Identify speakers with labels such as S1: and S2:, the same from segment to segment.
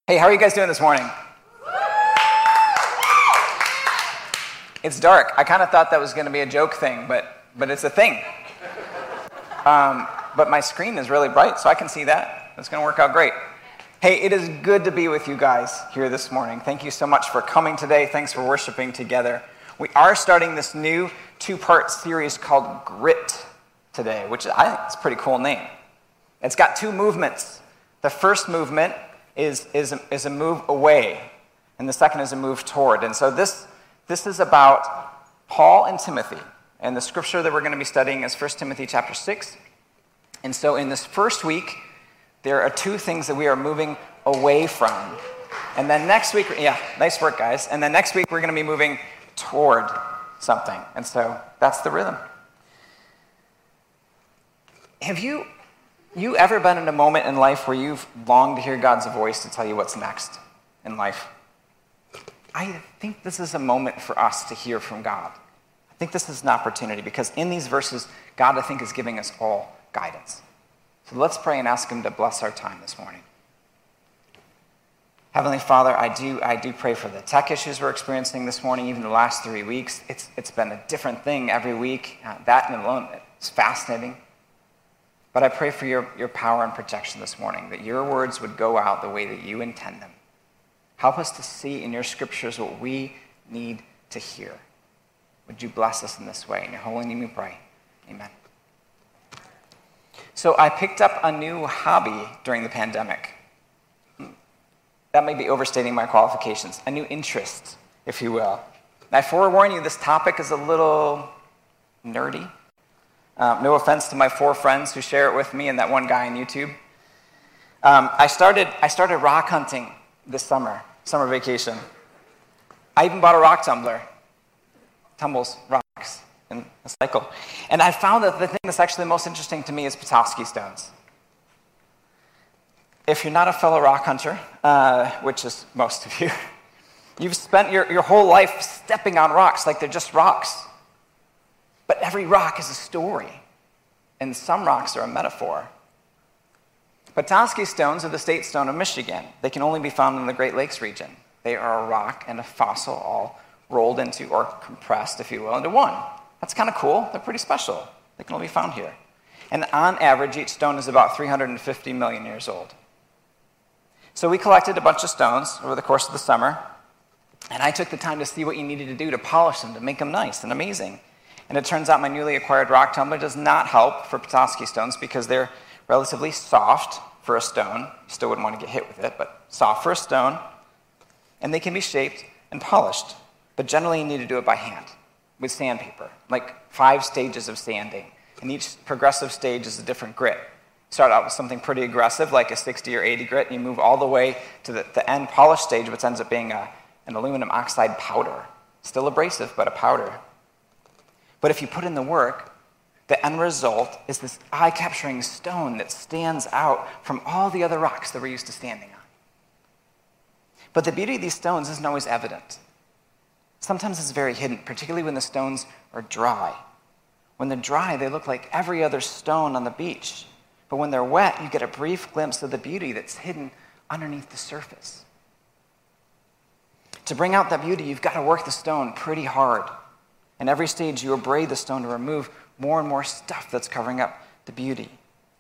S1: Hey, how are you guys doing this morning? It's dark. I kind of thought that was going to be a joke thing, but it's a thing. But my screen is really bright, so I can see that. It's going to work out great. Hey, it is good to be with you guys here this morning. Thank you so much for coming today. Thanks for worshiping together. We are starting this new two-part series called Grit today, which I think is a pretty cool name. It's got two movements. The first movement is a move away, and the second is a move toward. And so this is about Paul and Timothy. And the scripture that we're going to be studying is 1 Timothy chapter 6. And so in this first week, there are two things that we are moving away from. And then next week, nice work, guys. And then next week, we're going to be moving toward something. And so that's the rhythm. Have you ever been in a moment in life where you've longed to hear God's voice to tell you what's next in life? I think this is a moment for us to hear from God. I think this is an opportunity because in these verses, God, I think, is giving us all guidance. So let's pray and ask him to bless our time this morning. Heavenly Father, I do pray for the tech issues we're experiencing this morning, even the last 3 weeks. It's been a different thing every week. That alone is fascinating. But I pray for your power and protection this morning, that your words would go out the way that you intend them. Help us to see in your scriptures what we need to hear. Would you bless us in this way? In your holy name we pray. Amen. So I picked up a new hobby during the pandemic. That may be overstating my qualifications. A new interest, if you will. I forewarn you, this topic is a little nerdy. No offense to my 4 friends who share it with me and that one guy on YouTube. I started rock hunting this summer vacation. I even bought a rock tumbler. Tumbles rocks in a cycle. And I found that the thing that's actually most interesting to me is Petoskey stones. If you're not a fellow rock hunter, which is most of you, you've spent your whole life stepping on rocks like they're just rocks. But every rock is a story, and some rocks are a metaphor. Petoskey stones are the state stone of Michigan. They can only be found in the Great Lakes region. They are a rock and a fossil all rolled into, or compressed, if you will, into one. That's kind of cool. They're pretty special. They can only be found here. And on average, each stone is about 350 million years old. So we collected a bunch of stones over the course of the summer, and I took the time to see what you needed to do to polish them, to make them nice and amazing. And it turns out my newly acquired rock tumbler does not help for Petoskey stones because they're relatively soft for a stone. You still wouldn't want to get hit with it, but soft for a stone. And they can be shaped and polished. But generally you need to do it by hand with sandpaper, like 5 stages of sanding. And each progressive stage is a different grit. Start out with something pretty aggressive, like a 60 or 80 grit, and you move all the way to the end polished stage, which ends up being an aluminum oxide powder. Still abrasive, but a powder. But if you put in the work, the end result is this eye-capturing stone that stands out from all the other rocks that we're used to standing on. But the beauty of these stones isn't always evident. Sometimes it's very hidden, particularly when the stones are dry. When they're dry, they look like every other stone on the beach. But when they're wet, you get a brief glimpse of the beauty that's hidden underneath the surface. To bring out that beauty, you've got to work the stone pretty hard. In every stage, you abrade the stone to remove more and more stuff that's covering up the beauty.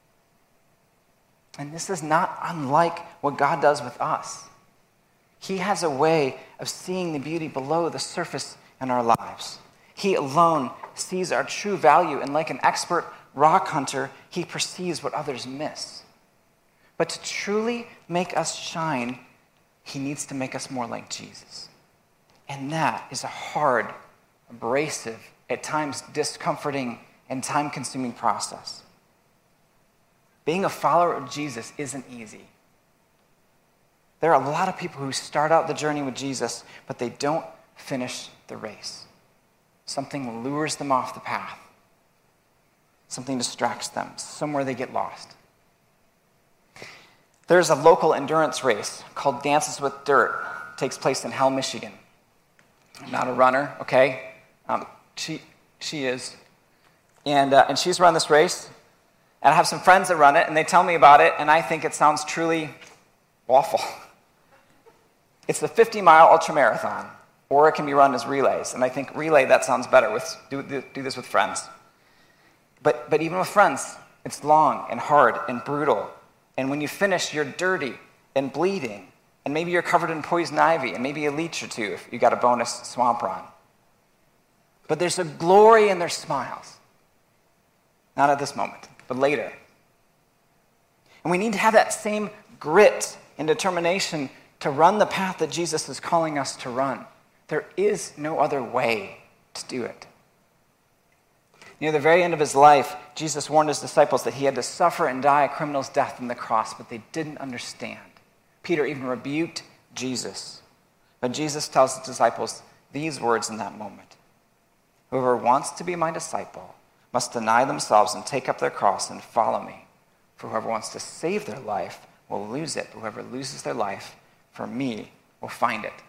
S1: And this is not unlike what God does with us. He has a way of seeing the beauty below the surface in our lives. He alone sees our true value, and like an expert rock hunter, he perceives what others miss. But to truly make us shine, he needs to make us more like Jesus. And that is a hard, abrasive, at times discomforting, and time-consuming process. Being a follower of Jesus isn't easy. There are a lot of people who start out the journey with Jesus, but they don't finish the race. Something lures them off the path. Something distracts them. Somewhere they get lost. There's a local endurance race called Dances with Dirt. It takes place in Hell, Michigan. I'm not a runner, okay? She is. And she's run this race. And I have some friends that run it, and they tell me about it, and I think it sounds truly awful. It's the 50-mile ultramarathon, or it can be run as relays. And I think relay, that sounds better. Do this with friends. But even with friends, it's long and hard and brutal. And when you finish, you're dirty and bleeding. And maybe you're covered in poison ivy, and maybe a leech or two if you got a bonus swamp run. But there's a glory in their smiles. Not at this moment, but later. And we need to have that same grit and determination to run the path that Jesus is calling us to run. There is no other way to do it. Near the very end of his life, Jesus warned his disciples that he had to suffer and die a criminal's death on the cross, but they didn't understand. Peter even rebuked Jesus. But Jesus tells his disciples these words in that moment. Whoever wants to be my disciple must deny themselves and take up their cross and follow me. For whoever wants to save their life will lose it. Whoever loses their life for me will find it.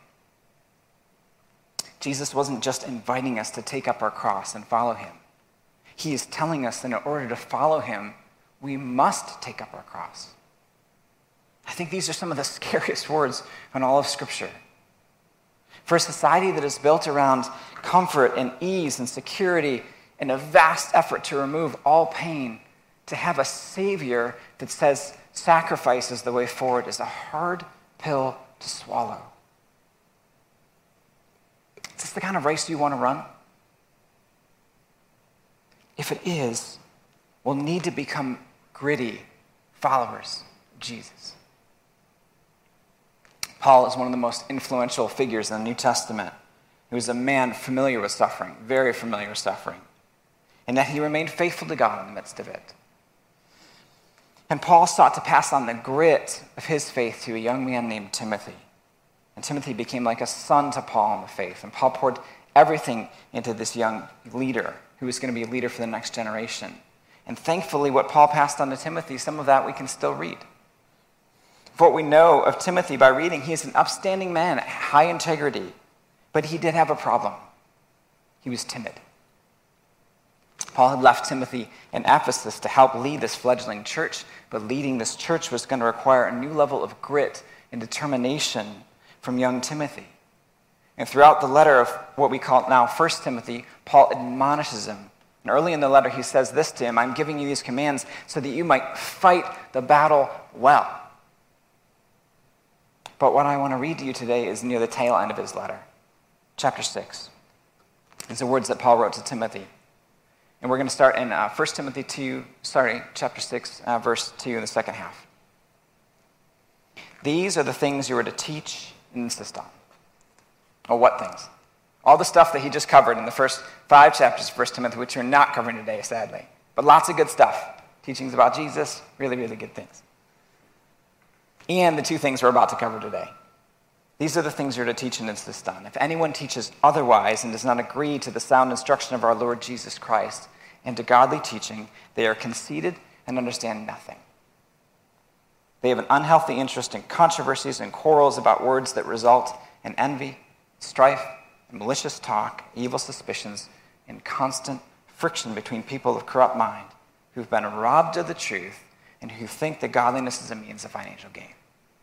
S1: Jesus wasn't just inviting us to take up our cross and follow him. He is telling us that in order to follow him, we must take up our cross. I think these are some of the scariest words in all of Scripture. For a society that is built around comfort and ease and security and a vast effort to remove all pain, to have a Savior that says sacrifice is the way forward is a hard pill to swallow. Is this the kind of race you want to run? If it is, we'll need to become gritty followers of Jesus. Paul is one of the most influential figures in the New Testament. He was a man familiar with suffering, very familiar with suffering, and that he remained faithful to God in the midst of it. And Paul sought to pass on the grit of his faith to a young man named Timothy. And Timothy became like a son to Paul in the faith. And Paul poured everything into this young leader who was going to be a leader for the next generation. And thankfully, what Paul passed on to Timothy, some of that we can still read. For what we know of Timothy by reading, he is an upstanding man, high integrity. But he did have a problem. He was timid. Paul had left Timothy in Ephesus to help lead this fledgling church, but leading this church was going to require a new level of grit and determination from young Timothy. And throughout the letter of what we call now 1 Timothy, Paul admonishes him. And early in the letter he says this to him, I'm giving you these commands so that you might fight the battle well. But what I want to read to you today is near the tail end of his letter. Chapter 6. These are words that Paul wrote to Timothy. And we're going to start in chapter 6, verse 2 in the second half. These are the things you are to teach and insist on. Oh, what things? All the stuff that he just covered in the first 5 chapters of 1 Timothy, which we're not covering today, sadly. But lots of good stuff. Teachings about Jesus, really, really good things. And the 2 things we're about to cover today. These are the things you're to teach and insist on. If anyone teaches otherwise and does not agree to the sound instruction of our Lord Jesus Christ and to godly teaching, they are conceited and understand nothing. They have an unhealthy interest in controversies and quarrels about words that result in envy, strife, and malicious talk, evil suspicions, and constant friction between people of corrupt mind who've been robbed of the truth and who think that godliness is a means of financial gain.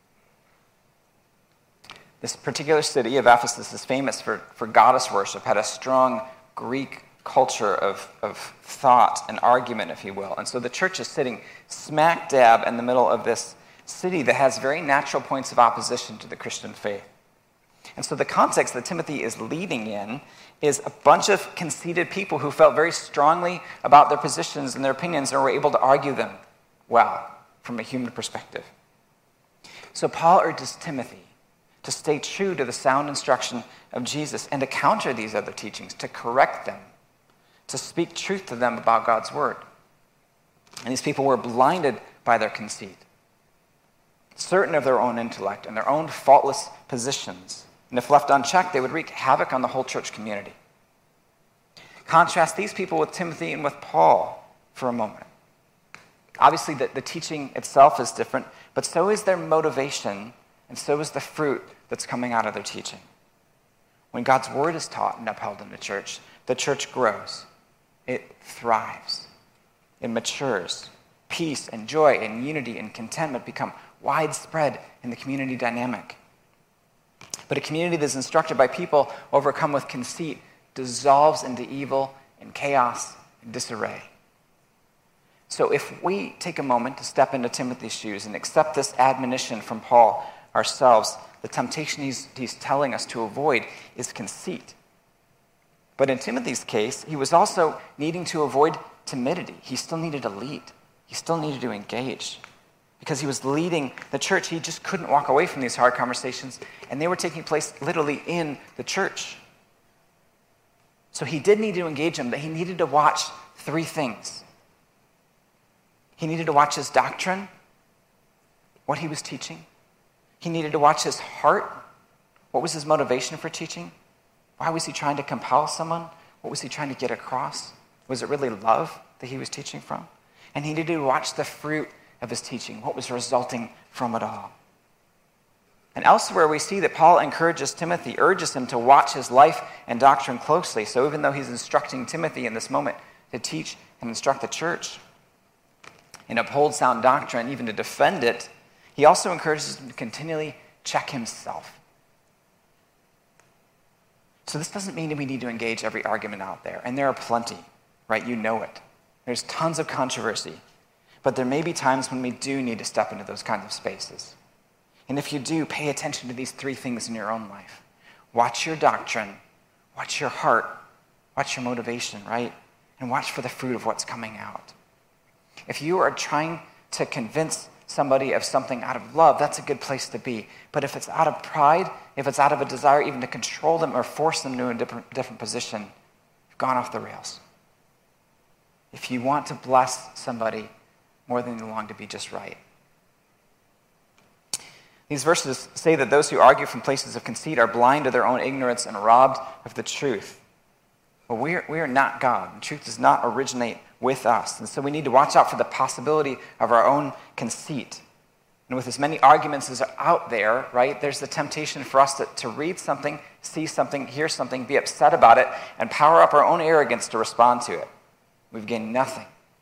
S1: This particular city of Ephesus is famous for goddess worship, had a strong Greek culture of thought and argument, if you will. And so the church is sitting smack dab in the middle of this city that has very natural points of opposition to the Christian faith. And so the context that Timothy is leading in is a bunch of conceited people who felt very strongly about their positions and their opinions and were able to argue them well from a human perspective. So Paul urges Timothy to stay true to the sound instruction of Jesus and to counter these other teachings, to correct them, to speak truth to them about God's word. And these people were blinded by their conceit, certain of their own intellect and their own faultless positions. And if left unchecked, they would wreak havoc on the whole church community. Contrast these people with Timothy and with Paul for a moment. Obviously, the teaching itself is different, but so is their motivation, and so is the fruit that's coming out of their teaching. When God's word is taught and upheld in the church grows. It thrives. It matures. Peace and joy and unity and contentment become widespread in the community dynamic. But a community that's instructed by people overcome with conceit dissolves into evil and chaos and disarray. So if we take a moment to step into Timothy's shoes and accept this admonition from Paul ourselves, the temptation he's telling us to avoid is conceit. But in Timothy's case, he was also needing to avoid timidity. He still needed to lead. He still needed to engage. Because he was leading the church, he just couldn't walk away from these hard conversations, and they were taking place literally in the church. So he did need to engage him, but he needed to watch three things. He needed to watch his doctrine, what he was teaching. He needed to watch his heart. What was his motivation for teaching? Why was he trying to compel someone? What was he trying to get across? Was it really love that he was teaching from? And he needed to watch the fruit of his teaching, what was resulting from it all. And elsewhere we see that Paul encourages Timothy, urges him to watch his life and doctrine closely. So even though he's instructing Timothy in this moment to teach and instruct the church and uphold sound doctrine, even to defend it, he also encourages him to continually check himself. So this doesn't mean that we need to engage every argument out there, and there are plenty, right? You know it. There's tons of controversy, but there may be times when we do need to step into those kinds of spaces. And if you do, pay attention to these three things in your own life. Watch your doctrine, watch your heart, watch your motivation, right? And watch for the fruit of what's coming out. If you are trying to convince somebody of something out of love, that's a good place to be. But if it's out of pride, if it's out of a desire even to control them or force them to a different position, you've gone off the rails. If you want to bless somebody more than you long to be just right. These verses say that those who argue from places of conceit are blind to their own ignorance and robbed of the truth. Well, we are not God. The truth does not originate with us. And so we need to watch out for the possibility of our own conceit. And with as many arguments as are out there, right, there's the temptation for us to read something, see something, hear something, be upset about it, and power up our own arrogance to respond to it. We've gained nothing.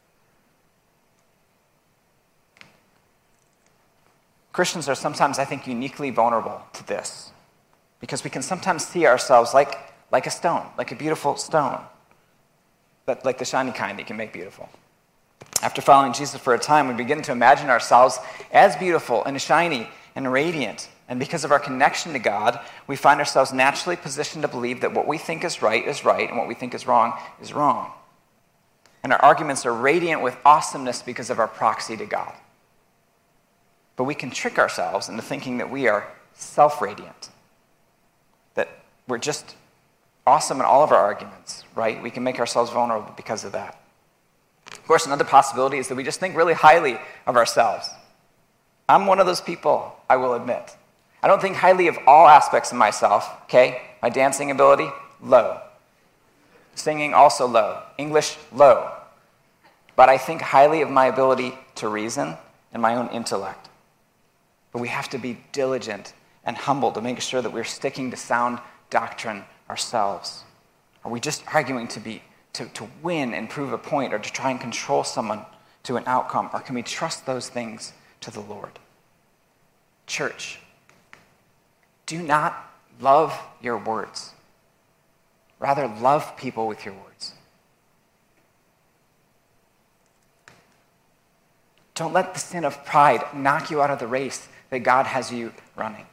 S1: Christians are sometimes, I think, uniquely vulnerable to this because we can sometimes see ourselves like a stone, like a beautiful stone, but like the shiny kind that you can make beautiful. After following Jesus for a time, we begin to imagine ourselves as beautiful and shiny and radiant. And because of our connection to God, we find ourselves naturally positioned to believe that what we think is right, and what we think is wrong is wrong. And our arguments are radiant with awesomeness because of our proxy to God. But we can trick ourselves into thinking that we are self-radiant, that we're just awesome in all of our arguments, right? We can make ourselves vulnerable because of that. Of course, another possibility is that we just think really highly of ourselves. I'm one of those people, I will admit. I don't think highly of all aspects of myself, okay? My dancing ability, low. Singing, also low. English, low. But I think highly of my ability to reason and my own intellect. But we have to be diligent and humble to make sure that we're sticking to sound doctrine ourselves. Are we just arguing to win and prove a point or to try and control someone to an outcome? Or can we trust those things to the Lord? Church, do not love your words. Rather, love people with your words. Don't let the sin of pride knock you out of the race that God has you running.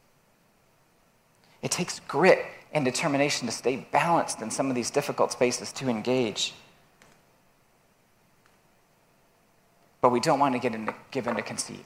S1: It takes grit and determination to stay balanced in some of these difficult spaces to engage. But we don't want to give in to conceit.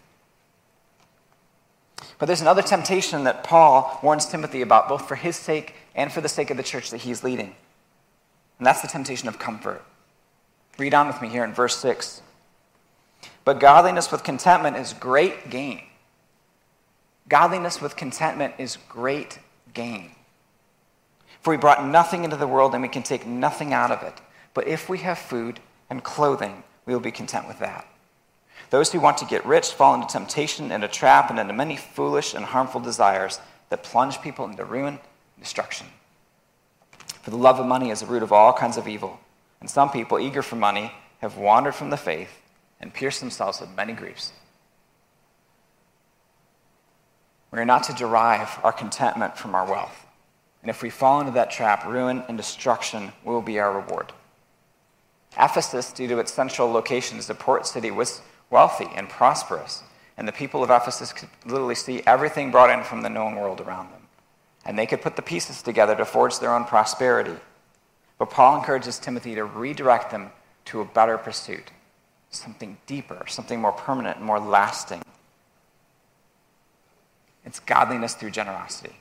S1: But there's another temptation that Paul warns Timothy about, both for his sake and for the sake of the church that he's leading. And that's the temptation of comfort. Read on with me here in verse 6. But godliness with contentment is great gain. Godliness with contentment is great gain. For we brought nothing into the world and we can take nothing out of it. But if we have food and clothing, we will be content with that. Those who want to get rich fall into temptation and a trap and into many foolish and harmful desires that plunge people into ruin and destruction. For the love of money is the root of all kinds of evil. And some people, eager for money, have wandered from the faith and pierced themselves with many griefs. We are not to derive our contentment from our wealth. And if we fall into that trap, ruin and destruction will be our reward. Ephesus, due to its central location as a port city, was wealthy and prosperous. And the people of Ephesus could literally see everything brought in from the known world around them. And they could put the pieces together to forge their own prosperity. But Paul encourages Timothy to redirect them to a better pursuit, something deeper, something more permanent and more lasting. It's godliness through generosity.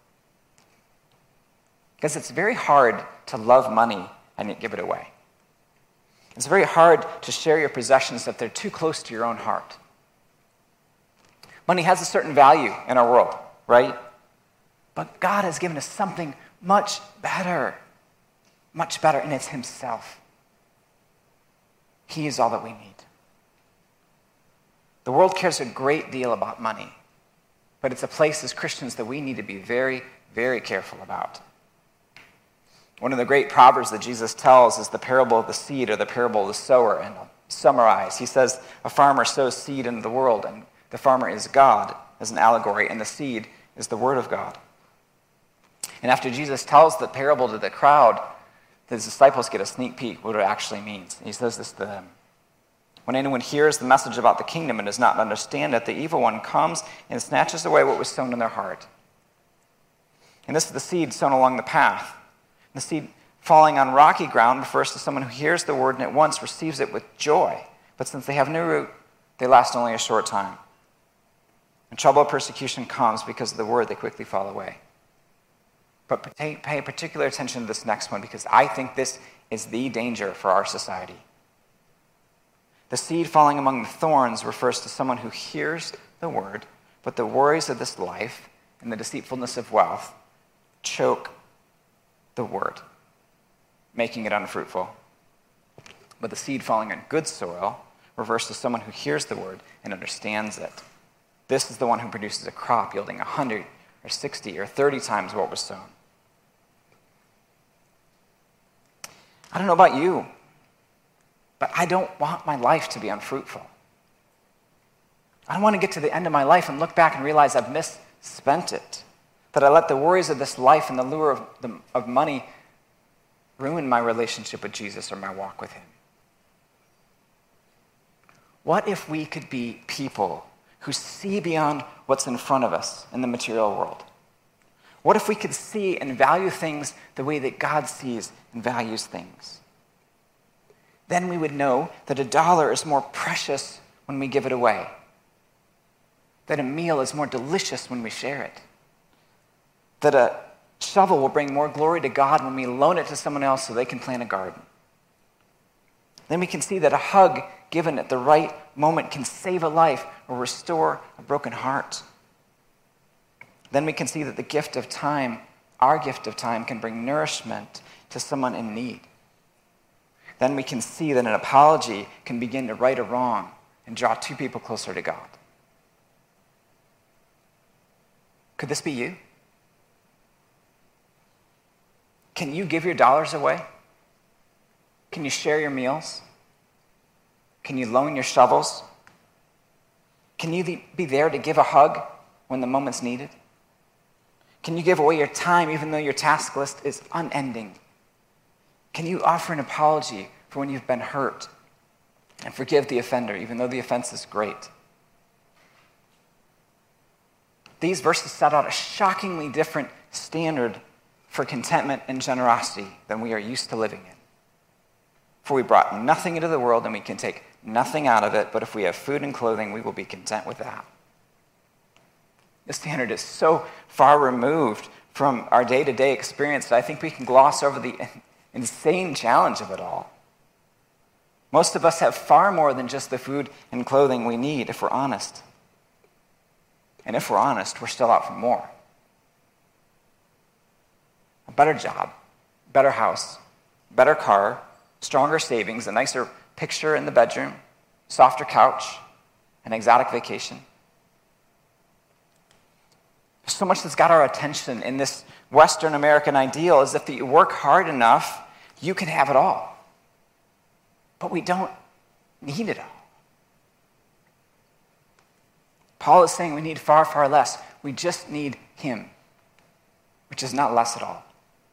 S1: Because it's very hard to love money and yet give it away. It's very hard to share your possessions if they're too close to your own heart. Money has a certain value in our world, right? But God has given us something much better, and it's himself. He is all that we need. The world cares a great deal about money, but it's a place as Christians that we need to be very, very careful about. One of the great proverbs that Jesus tells is the parable of the seed, or the parable of the sower. And I'll summarize. He says, a farmer sows seed into the world, and the farmer is God, as an allegory, and the seed is the word of God. And after Jesus tells the parable to the crowd, the disciples get a sneak peek what it actually means. He says this to them. When anyone hears the message about the kingdom and does not understand it, the evil one comes and snatches away what was sown in their heart. And this is the seed sown along the path. The seed falling on rocky ground refers to someone who hears the word and at once receives it with joy. But since they have no root, they last only a short time. When trouble or persecution comes because of the word, they quickly fall away. But pay particular attention to this next one, because I think this is the danger for our society. The seed falling among the thorns refers to someone who hears the word, but the worries of this life and the deceitfulness of wealth choke the word, making it unfruitful. But the seed falling on good soil refers to someone who hears the word and understands it. This is the one who produces a crop yielding 100 or 60 or 30 times what was sown. I don't know about you, but I don't want my life to be unfruitful. I don't want to get to the end of my life and look back and realize I've misspent it, that I let the worries of this life and the lure of money ruin my relationship with Jesus or my walk with him. What if we could be people who see beyond what's in front of us in the material world? What if we could see and value things the way that God sees and values things? Then we would know that $1 is more precious when we give it away, that a meal is more delicious when we share it, that a shovel will bring more glory to God when we loan it to someone else so they can plant a garden. Then we can see that a hug given at the right moment can save a life or restore a broken heart. Then we can see that the gift of time, our gift of time, can bring nourishment to someone in need. Then we can see that an apology can begin to right a wrong and draw two people closer to God. Could this be you? Can you give your dollars away? Can you share your meals? Can you loan your shovels? Can you be there to give a hug when the moment's needed? Can you give away your time even though your task list is unending? Can you offer an apology for when you've been hurt and forgive the offender even though the offense is great? These verses set out a shockingly different standard for contentment and generosity than we are used to living in. For we brought nothing into the world and we can take nothing out of it, but if we have food and clothing, we will be content with that. This standard is so far removed from our day-to-day experience that I think we can gloss over the insane challenge of it all. Most of us have far more than just the food and clothing we need, if we're honest. And if we're honest, we're still out for more. A better job, better house, better car, stronger savings, a nicer picture in the bedroom, softer couch, an exotic vacation. So much that's got our attention in this Western American ideal is if you work hard enough, you can have it all. But we don't need it all. Paul is saying we need far, far less. We just need him, which is not less at all.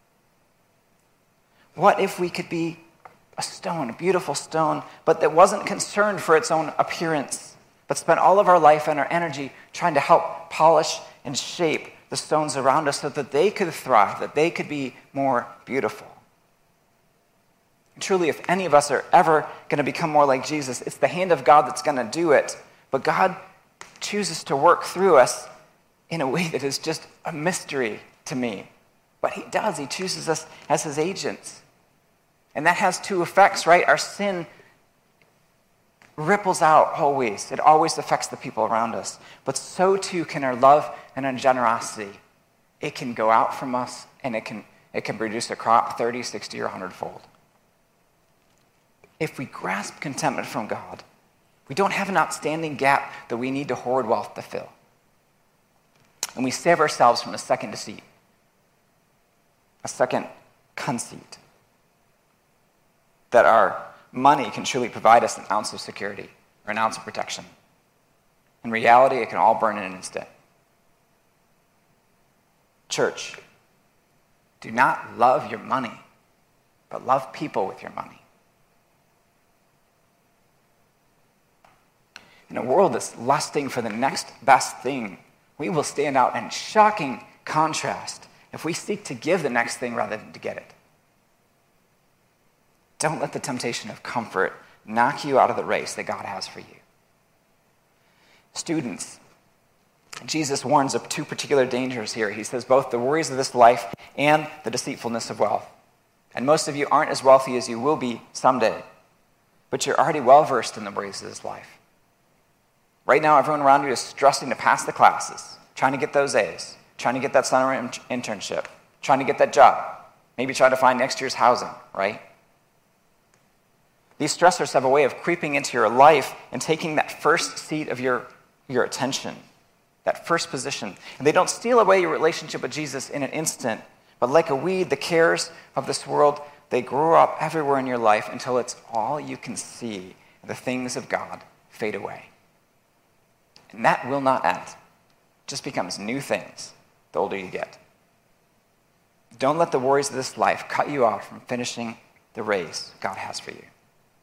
S1: What if we could be a stone, a beautiful stone, but that wasn't concerned for its own appearance, but spent all of our life and our energy trying to help polish and shape the stones around us so that they could thrive, that they could be more beautiful? And truly, if any of us are ever going to become more like Jesus, it's the hand of God that's going to do it. But God chooses to work through us in a way that is just a mystery to me. But he does. He chooses us as his agents. And that has two effects, right? Our sin ripples out always. It always affects the people around us. But so too can our love and our generosity. It can go out from us, and it can produce a crop 30, 60, or 100-fold. If we grasp contentment from God, we don't have an outstanding gap that we need to hoard wealth to fill. And we save ourselves from a second deceit, a second conceit, that our money can truly provide us an ounce of security or an ounce of protection. In reality, it can all burn in an instant. Church, do not love your money, but love people with your money. In a world that's lusting for the next best thing, we will stand out in shocking contrast if we seek to give the next thing rather than to get it. Don't let the temptation of comfort knock you out of the race that God has for you. Students, Jesus warns of two particular dangers here. He says both the worries of this life and the deceitfulness of wealth. And most of you aren't as wealthy as you will be someday, but you're already well versed in the worries of this life. Right now, everyone around you is stressing to pass the classes, trying to get those A's, trying to get that summer internship, trying to get that job, maybe try to find next year's housing, right? These stressors have a way of creeping into your life and taking that first seat of your attention, that first position. And they don't steal away your relationship with Jesus in an instant, but like a weed, the cares of this world, they grow up everywhere in your life until it's all you can see. The things of God fade away. And that will not end. It just becomes new things the older you get. Don't let the worries of this life cut you off from finishing the race God has for you.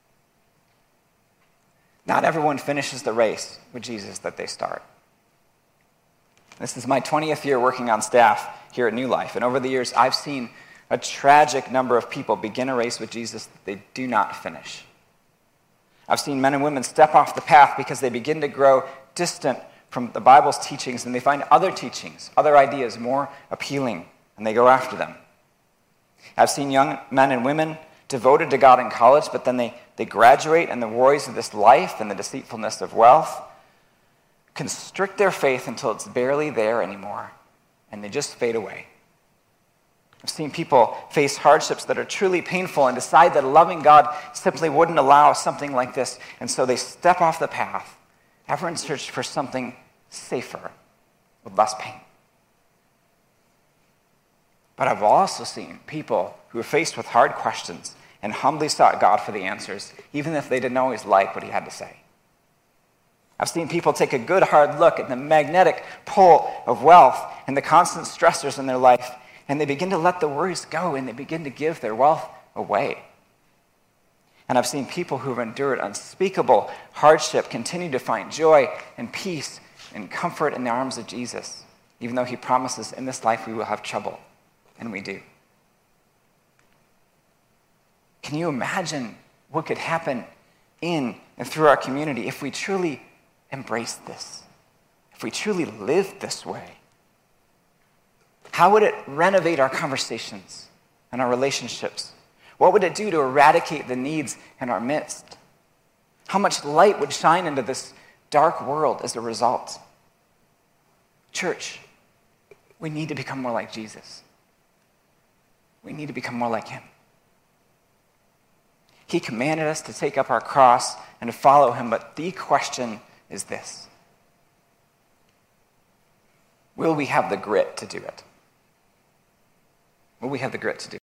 S1: Not everyone finishes the race with Jesus that they start. This is my 20th year working on staff here at New Life, and over the years I've seen a tragic number of people begin a race with Jesus that they do not finish. I've seen men and women step off the path because they begin to grow distant from the Bible's teachings, and they find other teachings, other ideas more appealing, and they go after them. I've seen young men and women devoted to God in college, but then they graduate, and the worries of this life and the deceitfulness of wealth constrict their faith until it's barely there anymore, and they just fade away. I've seen people face hardships that are truly painful and decide that a loving God simply wouldn't allow something like this, and so they step off the path, ever in search for something safer with less pain. But I've also seen people who were faced with hard questions and humbly sought God for the answers, even if they didn't always like what he had to say. I've seen people take a good hard look at the magnetic pull of wealth and the constant stressors in their life, and they begin to let the worries go, and they begin to give their wealth away. And I've seen people who have endured unspeakable hardship continue to find joy and peace and comfort in the arms of Jesus, even though he promises in this life we will have trouble, and we do. Can you imagine what could happen in and through our community if we truly embraced this, if we truly lived this way? How would it renovate our conversations and our relationships? What would it do to eradicate the needs in our midst? How much light would shine into this dark world as a result? Church, we need to become more like Jesus. We need to become more like him. He commanded us to take up our cross and to follow him, but the question is this: will we have the grit to do it? Will we have the grit to do